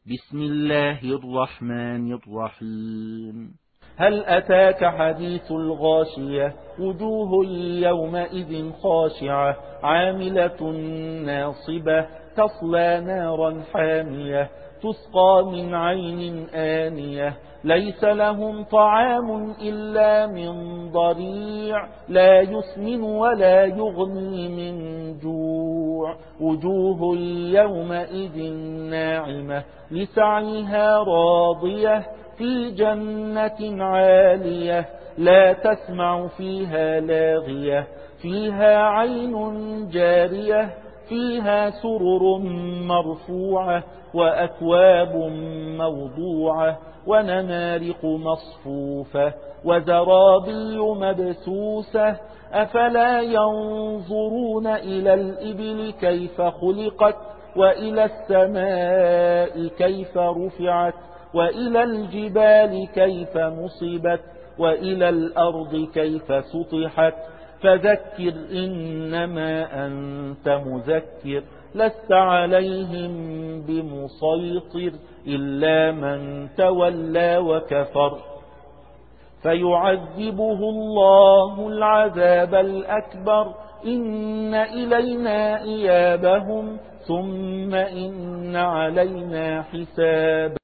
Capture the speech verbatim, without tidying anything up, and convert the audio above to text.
بسم الله الرحمن الرحيم. هل أتاك حديث الغاشية؟ وجوه يومئذ خاشعة عاملة ناصبة تصلى نارا حامية تسقى من عين آنية ليس لهم طعام إلا من ضريع لا يسمن ولا يغني من جوع وجوه يومئذ ناعمة لسعيها راضية في جنة عالية لا تسمع فيها لاغية فيها عين جارية فيها سرر مرفوعة وأكواب موضوعة ونمارق مصفوفة وزرابي مبثوثة أفلا ينظرون إلى الإبل كيف خلقت وإلى السماء كيف رفعت وإلى الجبال كيف نصبت وإلى الأرض كيف سطحت فذكر إنما أنت مذكر لست عليهم بمسيطر إلا من تولى وكفر فيعذبه الله العذاب الأكبر إن إلينا إيابهم ثم إن علينا حساب.